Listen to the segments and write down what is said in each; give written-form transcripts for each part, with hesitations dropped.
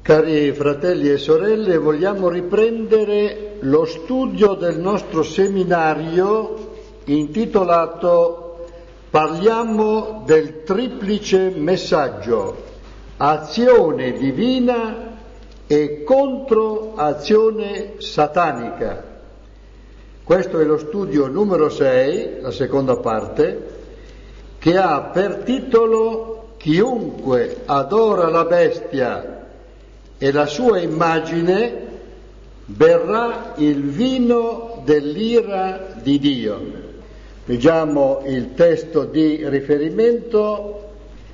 Cari fratelli e sorelle, vogliamo riprendere lo studio del nostro seminario intitolato Parliamo del triplice messaggio, azione divina e controazione satanica. Questo è lo studio numero 6, la seconda parte, che ha per titolo Chiunque adora la bestia e la sua immagine berrà il vino dell'ira di Dio. Leggiamo il testo di riferimento,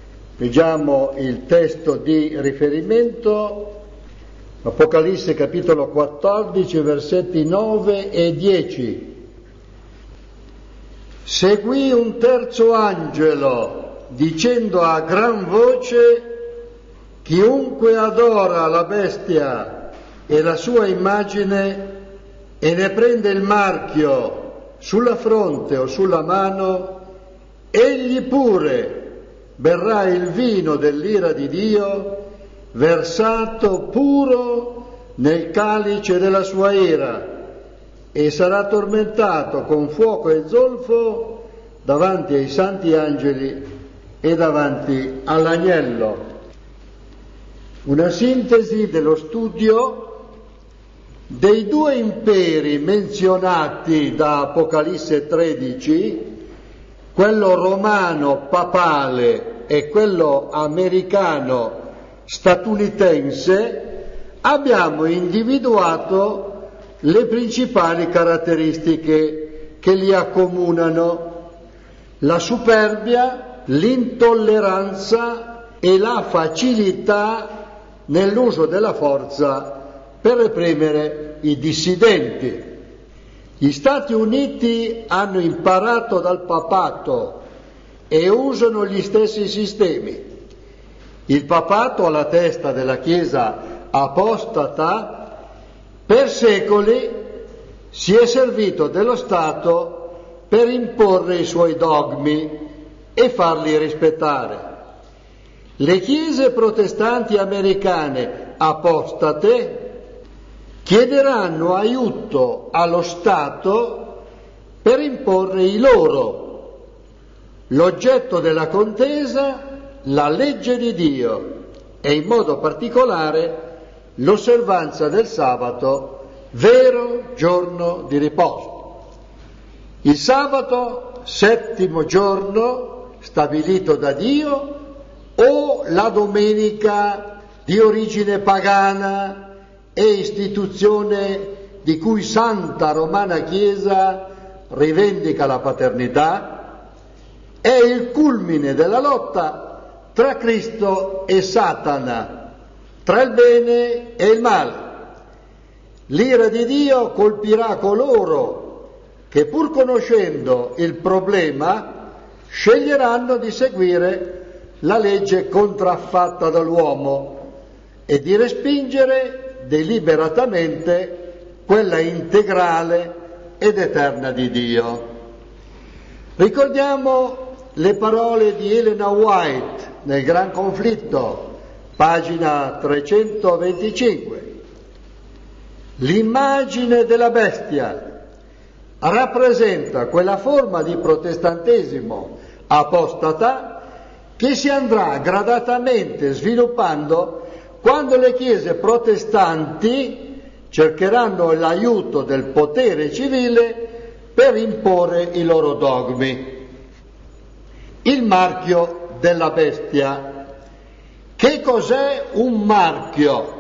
Apocalisse capitolo 14, versetti 9 e 10. Seguì un terzo angelo dicendo a gran voce: chiunque adora la bestia e la sua immagine e ne prende il marchio sulla fronte o sulla mano, egli pure berrà il vino dell'ira di Dio, versato puro nel calice della sua ira, e sarà tormentato con fuoco e zolfo davanti ai santi angeli e davanti all'agnello. Una sintesi dello studio dei due imperi menzionati da Apocalisse 13, quello romano papale e quello americano statunitense. Abbiamo individuato le principali caratteristiche che li accomunano: la superbia, l'intolleranza e la facilità nell'uso della forza per reprimere i dissidenti. Gli Stati Uniti hanno imparato dal papato e usano gli stessi sistemi. Il papato, alla testa della Chiesa apostata, per secoli si è servito dello Stato per imporre i suoi dogmi e farli rispettare. Le chiese protestanti americane apostate chiederanno aiuto allo Stato per imporre i loro. L'oggetto della contesa, la legge di Dio, e in modo particolare l'osservanza del sabato, vero giorno di riposo. Il sabato, settimo giorno stabilito da Dio, o la domenica di origine pagana e istituzione di cui Santa Romana Chiesa rivendica la paternità, è il culmine della lotta tra Cristo e Satana, tra il bene e il male. L'ira di Dio colpirà coloro che, pur conoscendo il problema, sceglieranno di seguire la legge contraffatta dall'uomo e di respingere deliberatamente quella integrale ed eterna di Dio. Ricordiamo le parole di Elena White nel Gran Conflitto, pagina 325. L'immagine della bestia rappresenta quella forma di protestantesimo apostata che si andrà gradatamente sviluppando quando le chiese protestanti cercheranno l'aiuto del potere civile per imporre i loro dogmi. Il marchio della bestia. Che cos'è un marchio?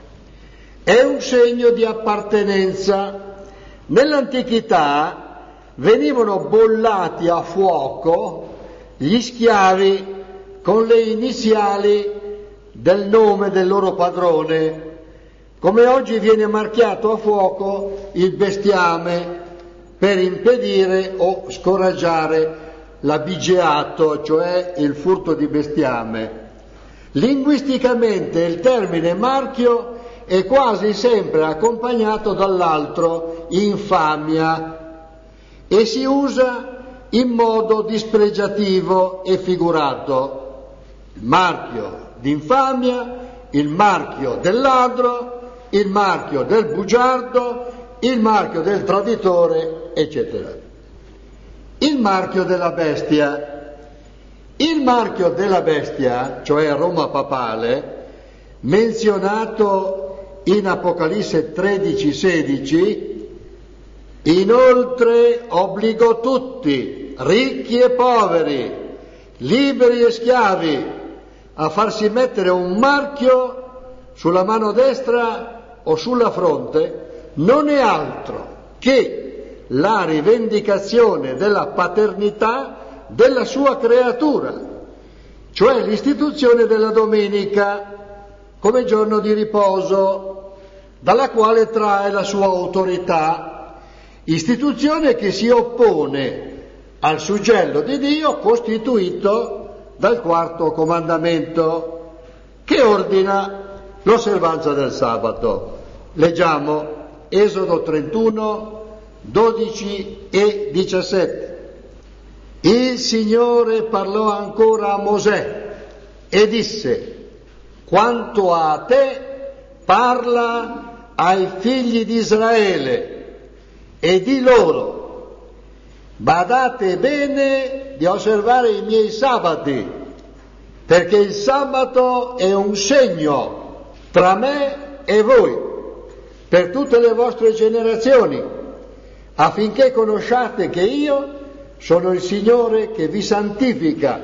È un segno di appartenenza. Nell'antichità venivano bollati a fuoco gli schiavi con le iniziali del nome del loro padrone, come oggi viene marchiato a fuoco il bestiame per impedire o scoraggiare l'abigeato, cioè il furto di bestiame. Linguisticamente il termine marchio è quasi sempre accompagnato dall'altro, infamia, e si usa in modo dispregiativo e figurato. Il marchio d'infamia il marchio del ladro, il marchio del bugiardo, il marchio del traditore, eccetera. Il marchio della bestia. Il marchio della bestia, cioè Roma papale, menzionato in Apocalisse 13:16, inoltre obbligò tutti, ricchi e poveri, liberi e schiavi, a farsi mettere un marchio sulla mano destra o sulla fronte. Non è altro che la rivendicazione della paternità della sua creatura, cioè l'istituzione della domenica come giorno di riposo, dalla quale trae la sua autorità, istituzione che si oppone al suggello di Dio costituito dal quarto comandamento, che ordina l'osservanza del sabato. Leggiamo Esodo 31, 12 e 17. Il Signore parlò ancora a Mosè e disse: quanto a te, parla ai figli di Israele e di loro: badate bene di osservare i miei sabati, perché il sabato è un segno tra me e voi per tutte le vostre generazioni, affinché conosciate che io sono il Signore che vi santifica.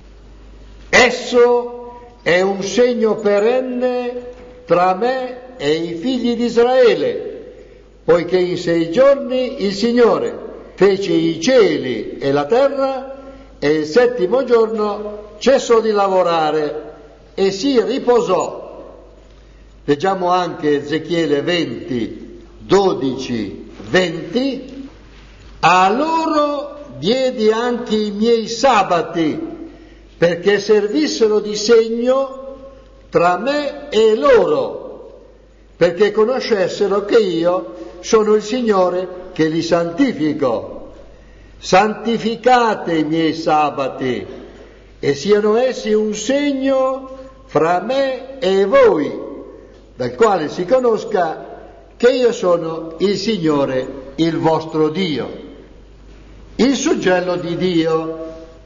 Esso è un segno perenne tra me e i figli di Israele, poiché in 6 giorni il Signore fece i cieli e la terra, e il 7° giorno cessò di lavorare e si riposò. Leggiamo anche Ezechiele 20, 12, 20. A loro diedi anche i miei sabati, perché servissero di segno tra me e loro, perché conoscessero che io sono il Signore che li santifico. Santificate i miei sabati e siano essi un segno fra me e voi, dal quale si conosca che io sono il Signore, il vostro Dio. Il suggello di Dio.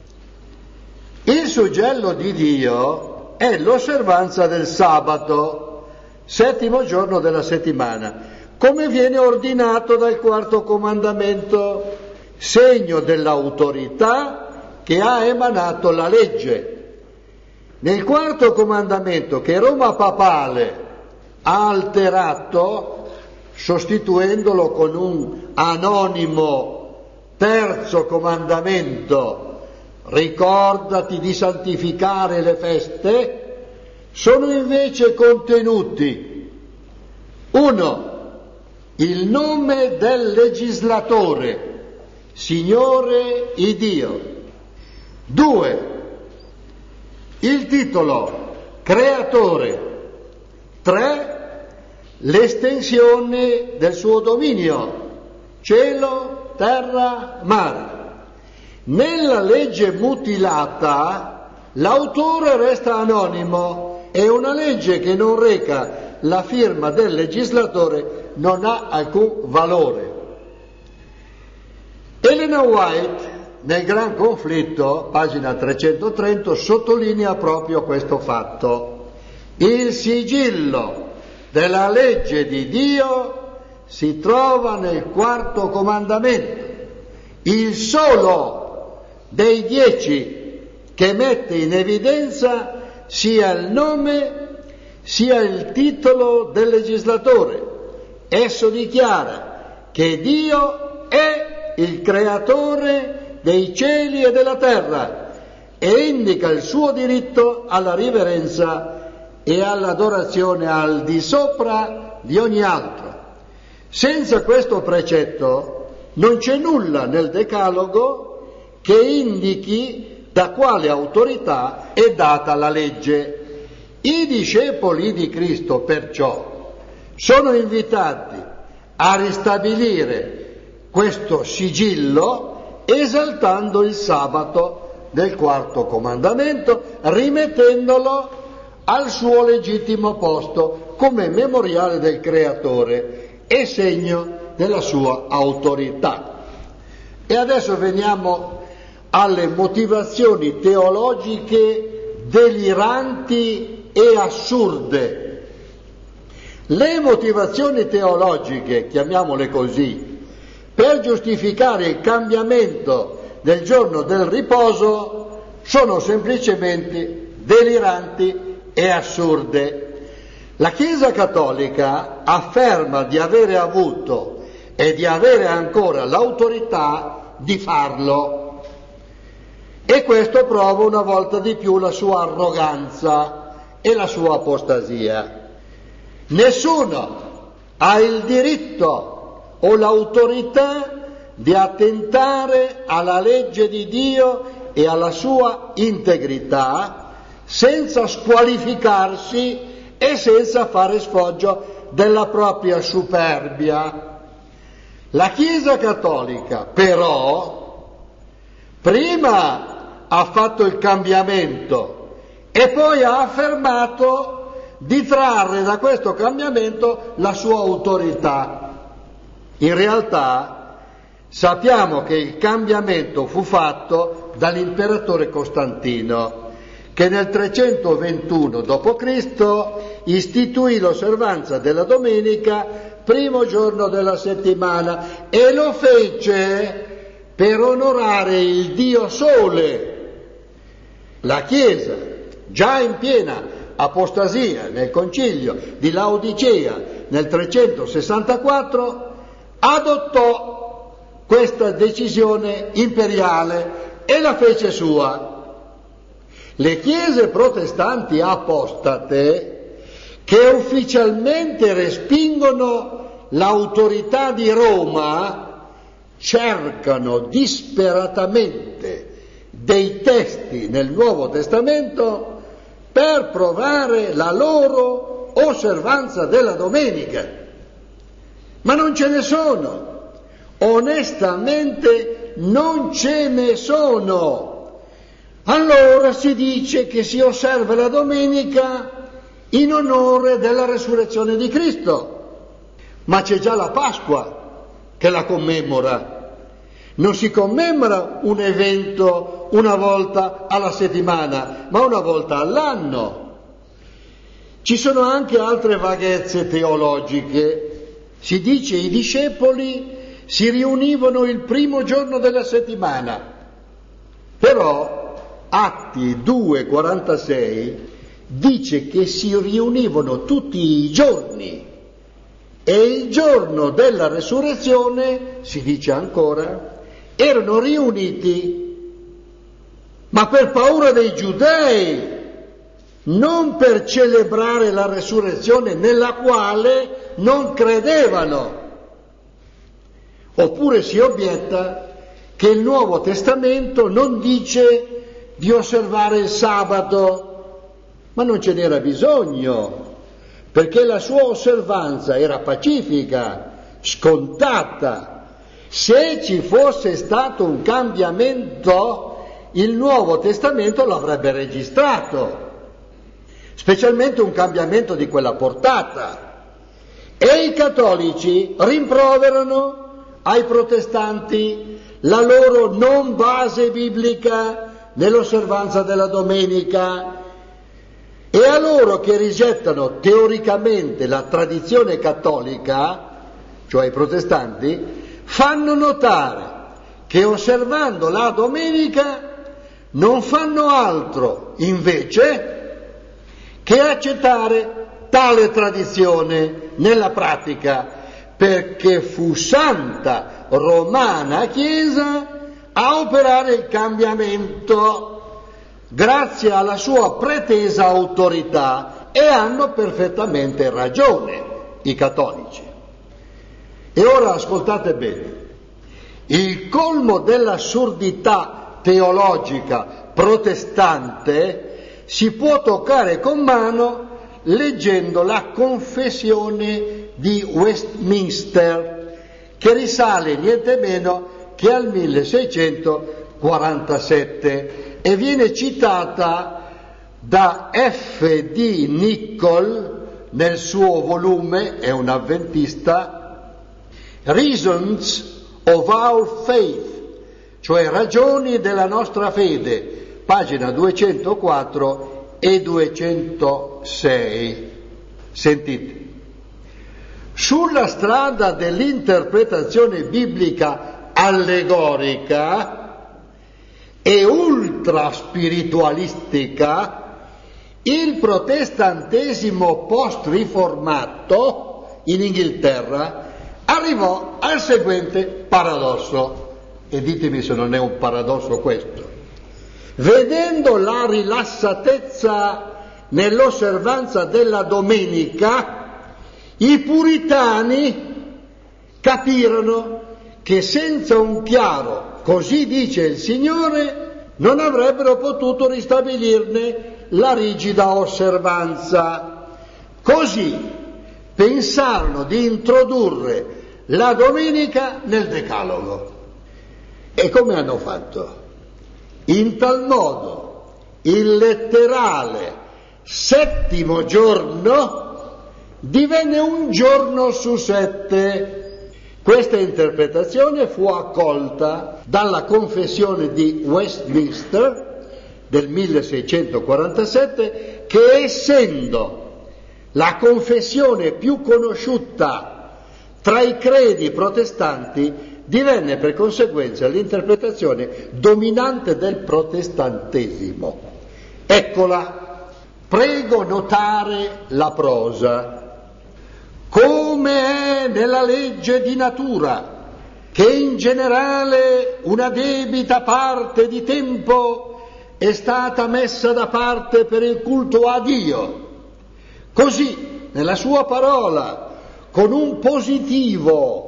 Il suggello di Dio è l'osservanza del sabato, 7° giorno della settimana, come viene ordinato dal quarto comandamento, segno dell'autorità che ha emanato la legge. Nel quarto comandamento, che Roma papale ha alterato, sostituendolo con un anonimo terzo comandamento, ricordati di santificare le feste, sono invece contenuti: 1. Il nome del legislatore, Signore Iddio. 2. Il titolo, Creatore. 3. L'estensione del suo dominio, cielo, terra, mare. Nella legge mutilata l'autore resta anonimo e una legge che non reca la firma del legislatore non ha alcun valore. Elena White, nel Gran Conflitto, pagina 330, sottolinea proprio questo fatto. Il sigillo della legge di Dio si trova nel quarto comandamento, il solo dei 10 che mette in evidenza sia il nome sia il titolo del legislatore. Esso dichiara che Dio è il creatore dei cieli e della terra e indica il suo diritto alla riverenza e all'adorazione al di sopra di ogni altro. Senza questo precetto non c'è nulla nel Decalogo che indichi da quale autorità è data la legge. I discepoli di Cristo, perciò, sono invitati a ristabilire questo sigillo esaltando il sabato del quarto comandamento, rimettendolo al suo legittimo posto come memoriale del Creatore e segno della sua autorità. E adesso veniamo alle motivazioni teologiche deliranti e assurde. Le motivazioni teologiche, chiamiamole così, per giustificare il cambiamento del giorno del riposo sono semplicemente deliranti e assurde. La Chiesa Cattolica afferma di avere avuto e di avere ancora l'autorità di farlo, e questo prova una volta di più la sua arroganza e la sua apostasia. Nessuno ha il diritto o l'autorità di attentare alla legge di Dio e alla sua integrità senza squalificarsi e senza fare sfoggio della propria superbia. La Chiesa Cattolica però prima ha fatto il cambiamento e poi ha affermato di trarre da questo cambiamento la sua autorità. In realtà sappiamo che il cambiamento fu fatto dall'imperatore Costantino, che nel 321 d.C. istituì l'osservanza della domenica primo giorno della settimana e lo fece per onorare il Dio Sole. La Chiesa, già in piena apostasia nel concilio di Laodicea nel 364, adottò questa decisione imperiale e la fece sua. Le chiese protestanti apostate, che ufficialmente respingono l'autorità di Roma, cercano disperatamente dei testi nel Nuovo Testamento per provare la loro osservanza della domenica, ma non ce ne sono, onestamente non ce ne sono. Allora si dice che si osserva la domenica in onore della resurrezione di Cristo, ma c'è già la Pasqua che la commemora. Non si commemora un evento una volta alla settimana, ma una volta all'anno. Ci sono anche altre vaghezze teologiche. Si dice i discepoli si riunivano il primo giorno della settimana, però Atti 2,46 dice che si riunivano tutti i giorni e il giorno della resurrezione, si dice ancora, erano riuniti, ma per paura dei giudei, non per celebrare la resurrezione nella quale non credevano. Oppure si obietta che il Nuovo Testamento non dice di osservare il sabato, ma non ce n'era bisogno, perché la sua osservanza era pacifica, scontata. Se ci fosse stato un cambiamento, il Nuovo Testamento l'avrebbe registrato, specialmente un cambiamento di quella portata. E i cattolici rimproverano ai protestanti la loro non base biblica nell'osservanza della domenica, e a loro che rigettano teoricamente la tradizione cattolica, cioè i protestanti, fanno notare che osservando la domenica non fanno altro invece che accettare tale tradizione nella pratica, perché fu Santa Romana Chiesa a operare il cambiamento grazie alla sua pretesa autorità, e hanno perfettamente ragione i cattolici. E ora ascoltate bene, il colmo dell'assurdità teologica protestante si può toccare con mano leggendo la Confessione di Westminster, che risale niente meno che al 1647 e viene citata da F.D. Nichol nel suo volume, è un avventista, Reasons of Our Faith, cioè ragioni della nostra fede, pagina 204 e 206. Sentite. Sulla strada dell'interpretazione biblica allegorica e ultraspiritualistica, il protestantesimo post-riformato in Inghilterra arrivò al seguente paradosso, e ditemi se non è un paradosso questo. Vedendo la rilassatezza nell'osservanza della domenica, i puritani capirono che senza un chiaro "così dice il Signore" non avrebbero potuto ristabilirne la rigida osservanza. Così pensarono di introdurre la domenica nel Decalogo. E come hanno fatto? In tal modo il letterale settimo giorno divenne un giorno su 7. Questa interpretazione fu accolta dalla Confessione di Westminster del 1647, che essendo la confessione più conosciuta tra i credi protestanti divenne per conseguenza l'interpretazione dominante del protestantesimo. Eccola, prego notare la prosa. Come è nella legge di natura, che in generale una debita parte di tempo è stata messa da parte per il culto a Dio, così nella sua parola, con un positivo,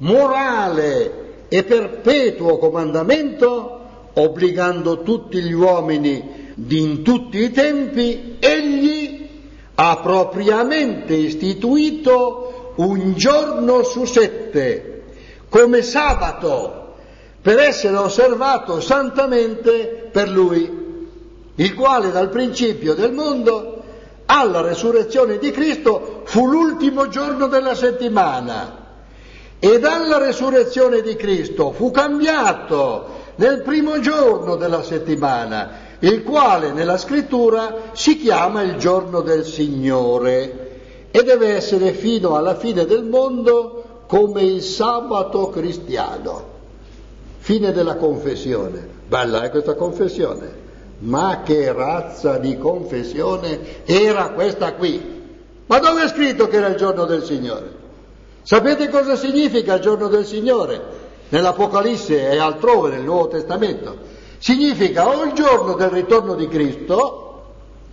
morale e perpetuo comandamento, obbligando tutti gli uomini in tutti i tempi, egli ha propriamente istituito un giorno su 7 come sabato, per essere osservato santamente per lui, il quale dal principio del mondo alla resurrezione di Cristo fu l'ultimo giorno della settimana, e dalla resurrezione di Cristo fu cambiato nel primo giorno della settimana, il quale nella scrittura si chiama il giorno del Signore, e deve essere fino alla fine del mondo come il sabato cristiano. Fine della confessione. Bella questa confessione, ma che razza di confessione era questa qui? Ma dove è scritto che era il giorno del Signore? Sapete cosa significa il giorno del Signore? Nell'Apocalisse e altrove nel Nuovo Testamento. Significa o il giorno del ritorno di Cristo,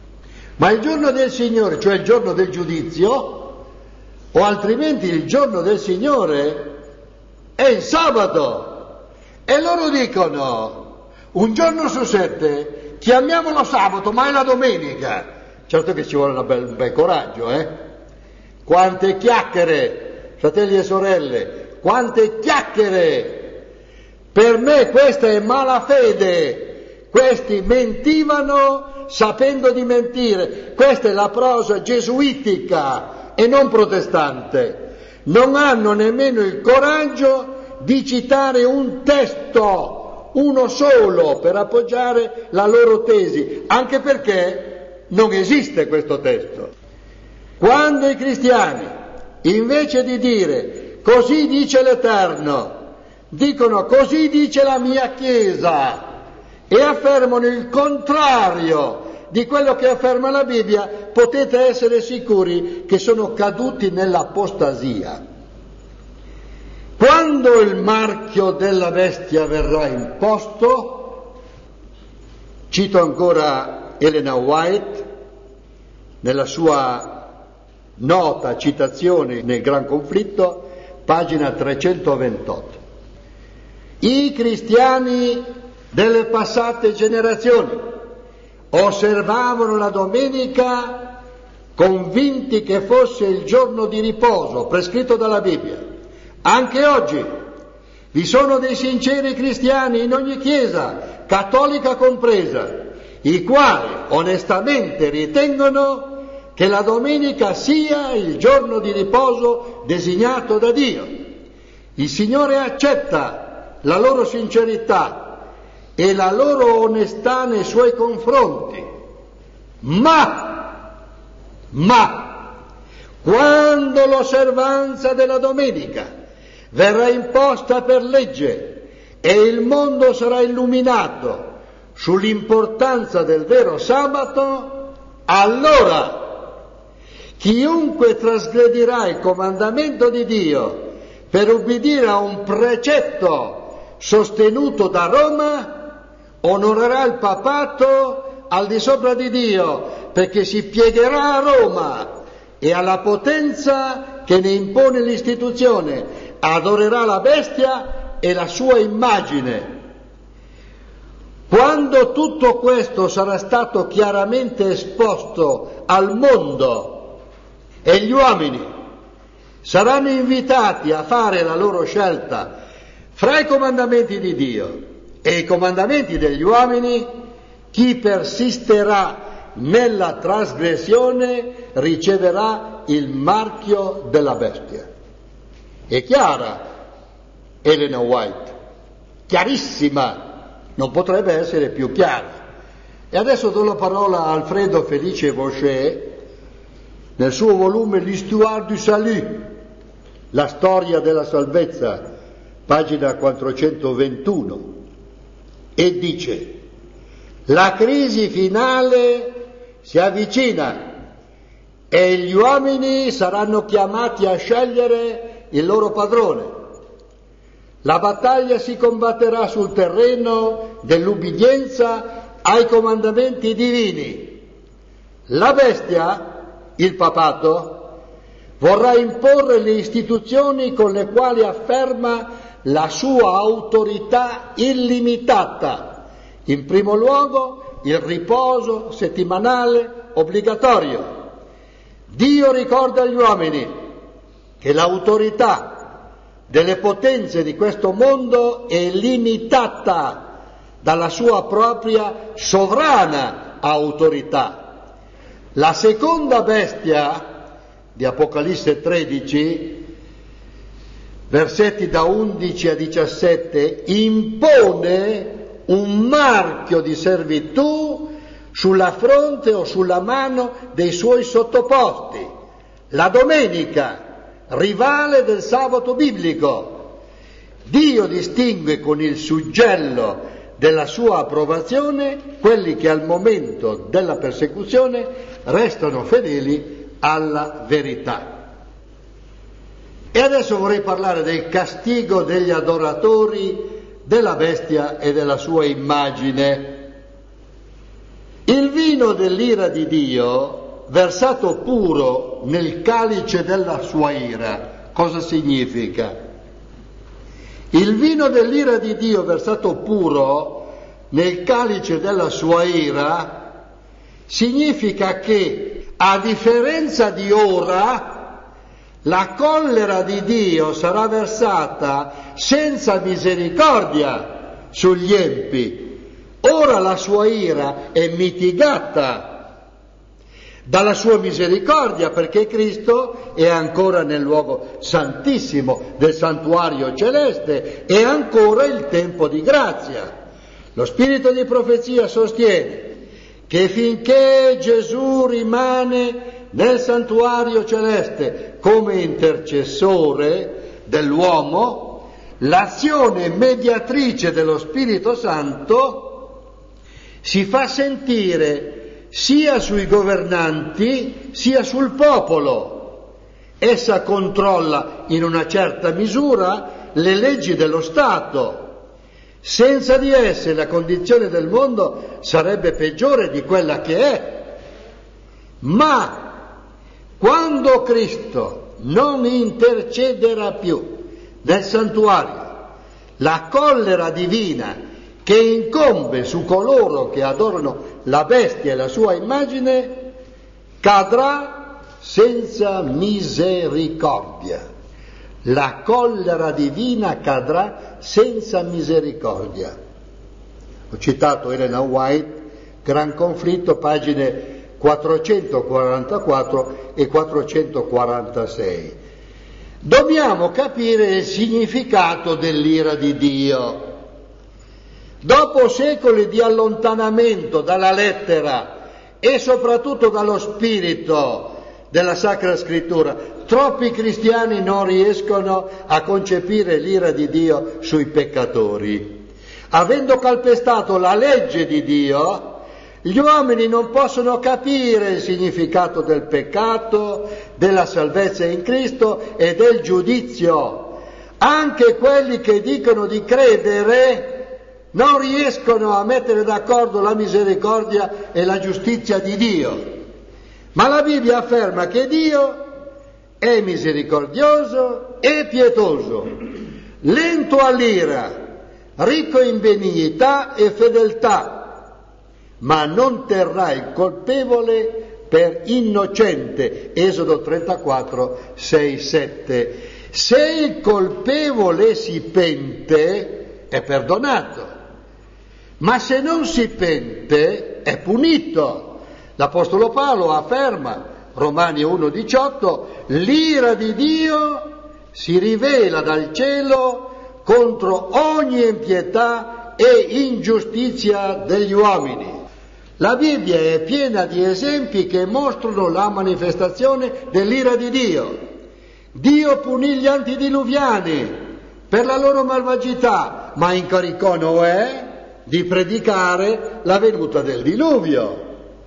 ma il giorno del Signore, cioè il giorno del giudizio, o altrimenti il giorno del Signore è il sabato. E loro dicono, un giorno su 7, chiamiamolo sabato, ma è la domenica. Certo che ci vuole un bel coraggio, Quante chiacchiere, fratelli e sorelle, quante chiacchiere! Per me questa è malafede, questi mentivano sapendo di mentire, questa è la prosa gesuitica e non protestante. Non hanno nemmeno il coraggio di citare un testo, uno solo, per appoggiare la loro tesi, anche perché non esiste questo testo. Quando i cristiani, invece di dire così dice l'Eterno, dicono così dice la mia Chiesa e affermano il contrario di quello che afferma la Bibbia, potete essere sicuri che sono caduti nell'apostasia. Quando il marchio della bestia verrà imposto, cito ancora Elena White nella sua nota citazione nel Gran Conflitto, pagina 328. I cristiani delle passate generazioni osservavano la domenica convinti che fosse il giorno di riposo prescritto dalla Bibbia. Anche oggi vi sono dei sinceri cristiani in ogni chiesa, cattolica compresa, i quali onestamente ritengono che la domenica sia il giorno di riposo designato da Dio. Il Signore accetta la loro sincerità e la loro onestà nei suoi confronti, ma quando l'osservanza della domenica verrà imposta per legge e il mondo sarà illuminato sull'importanza del vero sabato, allora chiunque trasgredirà il comandamento di Dio per ubbidire a un precetto sostenuto da Roma onorerà il papato al di sopra di Dio, perché si piegherà a Roma e alla potenza che ne impone l'istituzione, adorerà la bestia e la sua immagine. Quando tutto questo sarà stato chiaramente esposto al mondo e gli uomini saranno invitati a fare la loro scelta fra i comandamenti di Dio e i comandamenti degli uomini, chi persisterà nella trasgressione riceverà il marchio della bestia. È chiara Elena White, chiarissima, non potrebbe essere più chiara. E adesso do la parola a Alfredo Felice Bauchet nel suo volume L'Histoire du Salut, la storia della salvezza, pagina 421, e dice: la crisi finale si avvicina e gli uomini saranno chiamati a scegliere il loro padrone. La battaglia si combatterà sul terreno dell'ubbidienza ai comandamenti divini. La bestia, il papato, vorrà imporre le istituzioni con le quali afferma la sua autorità illimitata. In primo luogo il riposo settimanale obbligatorio. Dio ricorda agli uomini che l'autorità delle potenze di questo mondo è limitata dalla sua propria sovrana autorità. La seconda bestia di Apocalisse 13, versetti da 11 a 17, impone un marchio di servitù sulla fronte o sulla mano dei suoi sottoposti. La domenica, rivale del sabato biblico, Dio distingue con il suggello della sua approvazione quelli che al momento della persecuzione restano fedeli alla verità. E adesso vorrei parlare del castigo degli adoratori della bestia e della sua immagine. Il vino dell'ira di Dio, versato puro nel calice della sua ira, cosa significa? Il vino dell'ira di Dio versato puro nel calice della sua ira significa che, a differenza di ora, la collera di Dio sarà versata senza misericordia sugli empi. Ora la sua ira è mitigata dalla sua misericordia, perché Cristo è ancora nel luogo santissimo del santuario celeste, è ancora il tempo di grazia. Lo spirito di profezia sostiene che finché Gesù rimane nel santuario celeste come intercessore dell'uomo, l'azione mediatrice dello Spirito Santo si fa sentire sia sui governanti sia sul popolo. Essa controlla in una certa misura le leggi dello Stato. Senza di esse la condizione del mondo sarebbe peggiore di quella che è. Ma quando Cristo non intercederà più nel santuario, la collera divina che incombe su coloro che adorano la bestia e la sua immagine cadrà senza misericordia. La collera divina cadrà senza misericordia. Ho citato Elena White Gran conflitto, pagine 444 e 446. Dobbiamo capire il significato dell'ira di Dio. Dopo secoli di allontanamento dalla lettera e soprattutto dallo spirito della Sacra Scrittura, troppi cristiani non riescono a concepire l'ira di Dio sui peccatori. Avendo calpestato la legge di Dio, gli uomini non possono capire il significato del peccato, della salvezza in Cristo e del giudizio. Anche quelli che dicono di credere non riescono a mettere d'accordo la misericordia e la giustizia di Dio. Ma la Bibbia afferma che Dio è misericordioso e pietoso, lento all'ira, ricco in benignità e fedeltà, ma non terrà il colpevole per innocente. Esodo 34, 6, 7. Se il colpevole si pente, è perdonato, ma se non si pente, è punito. L'Apostolo Paolo afferma, Romani 1,18, l'ira di Dio si rivela dal cielo contro ogni impietà e ingiustizia degli uomini. La Bibbia è piena di esempi che mostrano la manifestazione dell'ira di Dio. Dio punì gli antediluviani per la loro malvagità, ma incaricò Noè di predicare la venuta del diluvio.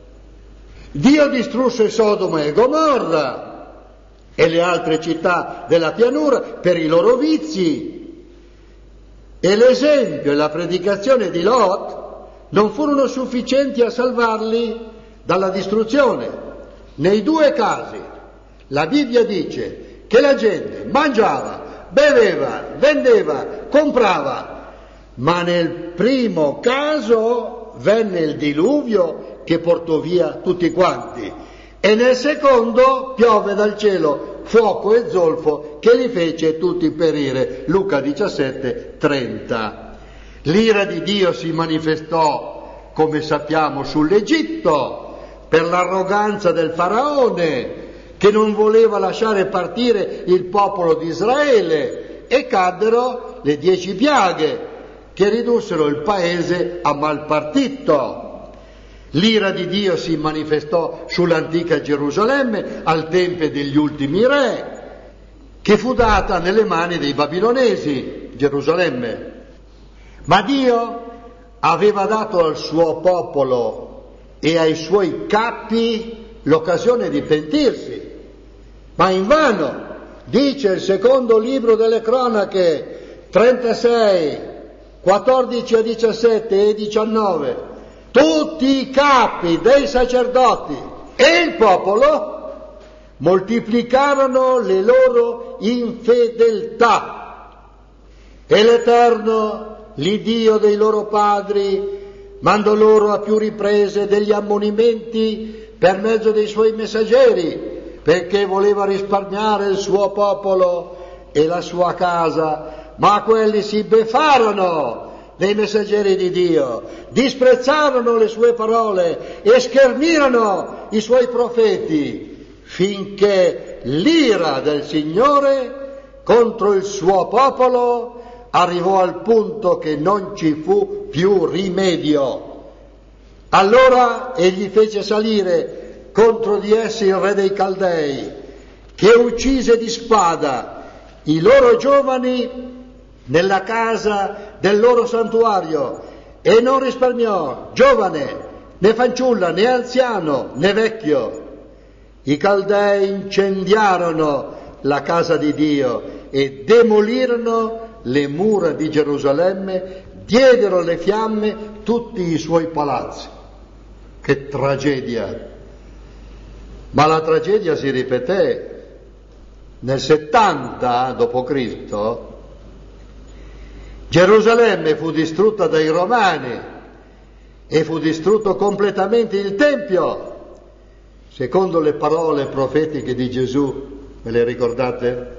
Dio distrusse Sodoma e Gomorra e le altre città della pianura per i loro vizi. E l'esempio e la predicazione di Lot non furono sufficienti a salvarli dalla distruzione. Nei due casi la Bibbia dice che la gente mangiava, beveva, vendeva, comprava, ma nel primo caso venne il diluvio che portò via tutti quanti, e nel secondo piove dal cielo fuoco e zolfo che li fece tutti perire. Luca 17, 30. L'ira di Dio si manifestò, come sappiamo, sull'Egitto per l'arroganza del faraone che non voleva lasciare partire il popolo di Israele, e caddero le 10 piaghe che ridussero il paese a malpartito. L'ira di Dio si manifestò sull'antica Gerusalemme al tempo degli ultimi re, che fu data nelle mani dei babilonesi, Gerusalemme. Ma Dio aveva dato al suo popolo e ai suoi capi l'occasione di pentirsi, ma invano. Dice il secondo libro delle Cronache 36, 14 a 17 e 19, tutti i capi dei sacerdoti e il popolo moltiplicarono le loro infedeltà, e l'Eterno, l'Iddio dei loro padri, mandò loro a più riprese degli ammonimenti per mezzo dei suoi messaggeri, perché voleva risparmiare il suo popolo e la sua casa, ma quelli si beffarono dei messaggeri di Dio, disprezzarono le sue parole e schernirono i suoi profeti, finché l'ira del Signore contro il suo popolo arrivò al punto che non ci fu più rimedio. Allora egli fece salire contro di essi il re dei Caldei, che uccise di spada i loro giovani nella casa del loro santuario, e non risparmiò giovane, né fanciulla, né anziano, né vecchio. I Caldei incendiarono la casa di Dio e demolirono le mura di Gerusalemme, diedero le fiamme tutti i suoi palazzi. Che tragedia! Ma la tragedia si ripeté nel 70 d.C. Gerusalemme fu distrutta dai Romani e fu distrutto completamente il Tempio, secondo le parole profetiche di Gesù. Me le ricordate?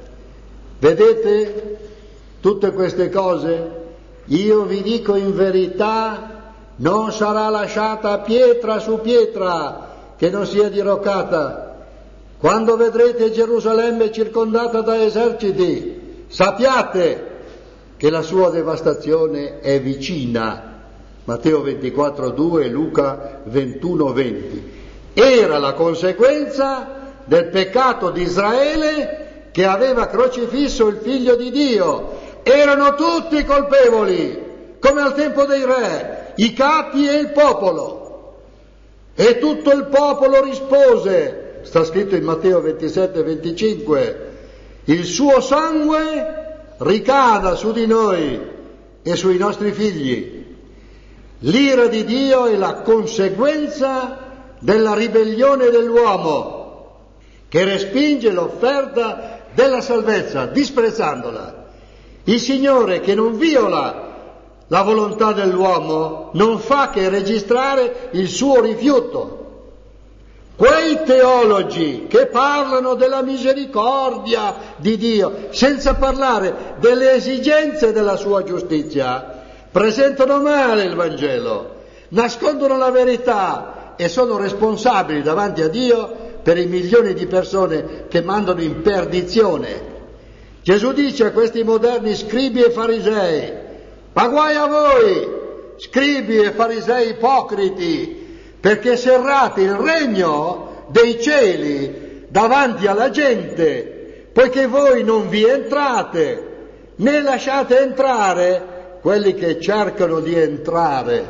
Vedete tutte queste cose? Io vi dico in verità non sarà lasciata pietra su pietra che non sia diroccata. Quando vedrete Gerusalemme circondata da eserciti, sappiate che la sua devastazione è vicina. Matteo 24,2 e Luca 21,20. Era la conseguenza del peccato di Israele che aveva crocifisso il Figlio di Dio. Erano tutti colpevoli, come al tempo dei re, i capi e il popolo. E tutto il popolo rispose, sta scritto in Matteo 27,25, il suo sangue ricada su di noi e sui nostri figli. L'ira di Dio è la conseguenza della ribellione dell'uomo, che respinge l'offerta della salvezza, disprezzandola. Il Signore, che non viola la volontà dell'uomo, non fa che registrare il suo rifiuto. Quei teologi che parlano della misericordia di Dio, senza parlare delle esigenze della sua giustizia, presentano male il Vangelo, nascondono la verità e sono responsabili davanti a Dio per i milioni di persone che mandano in perdizione. Gesù dice a questi moderni scribi e farisei: ma guai a voi, scribi e farisei ipocriti, perché serrate il regno dei cieli davanti alla gente, poiché voi non vi entrate, né lasciate entrare quelli che cercano di entrare.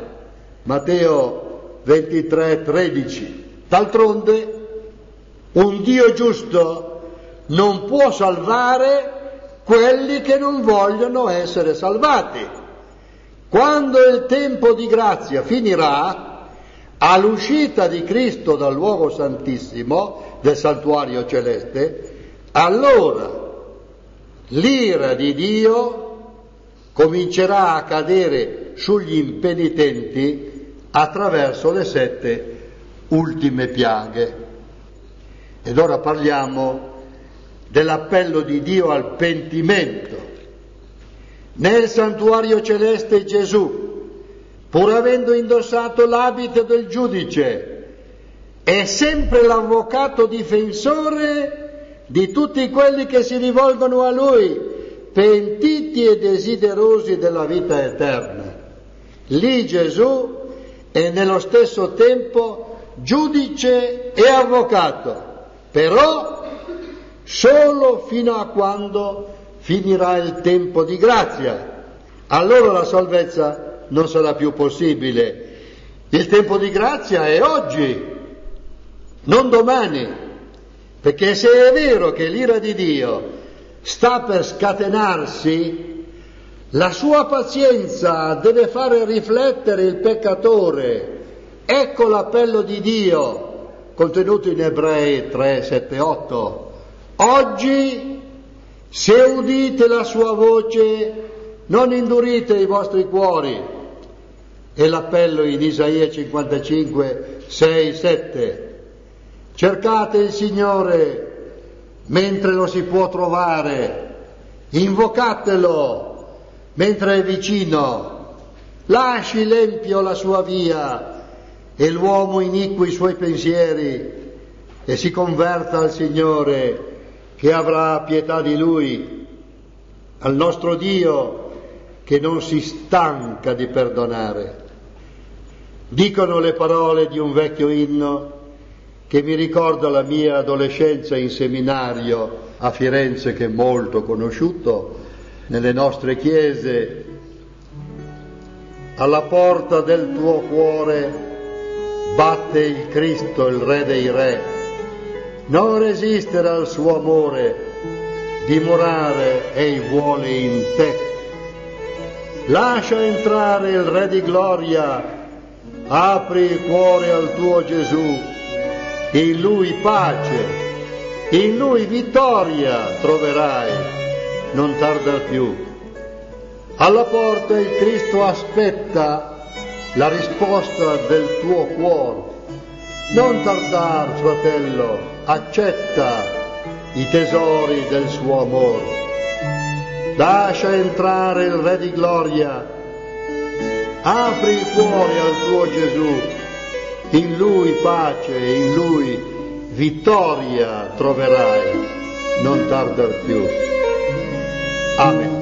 Matteo 23,13. D'altronde, un Dio giusto non può salvare quelli che non vogliono essere salvati. Quando il tempo di grazia finirà, all'uscita di Cristo dal luogo santissimo, del santuario celeste, allora l'ira di Dio comincerà a cadere sugli impenitenti attraverso le 7 ultime piaghe. Ed ora parliamo dell'appello di Dio al pentimento. Nel santuario celeste Gesù, pur avendo indossato l'abito del giudice, è sempre l'avvocato difensore di tutti quelli che si rivolgono a Lui, pentiti e desiderosi della vita eterna. Lì Gesù è nello stesso tempo giudice e avvocato, però solo fino a quando finirà il tempo di grazia. Allora la salvezza non sarà più possibile. Il tempo di grazia è oggi, non domani, perché se è vero che l'ira di Dio sta per scatenarsi, la sua pazienza deve fare riflettere il peccatore. Ecco l'appello di Dio contenuto in Ebrei 3, 7, 8. Oggi, se udite la sua voce, non indurite i vostri cuori. E l'appello in Isaia 55, 6, 7. Cercate il Signore mentre lo si può trovare, invocatelo mentre è vicino, lasci l'empio la sua via e l'uomo iniquo i suoi pensieri e si converta al Signore, che avrà pietà di lui, al nostro Dio che non si stanca di perdonare. Dicono le parole di un vecchio inno che mi ricorda la mia adolescenza in seminario a Firenze, che è molto conosciuto nelle nostre chiese. Alla porta del tuo cuore batte il Cristo, il Re dei Re. Non resistere al suo amore, dimorare egli vuole in te. Lascia entrare il Re di gloria, apri il cuore al tuo Gesù. In Lui pace, in Lui vittoria troverai, non tardar più. Alla porta il Cristo aspetta la risposta del tuo cuore. Non tardar, fratello, accetta i tesori del suo amore. Lascia entrare il Re di gloria, apri il cuore al tuo Gesù, in Lui pace, in Lui vittoria troverai, non tardar più. Amen.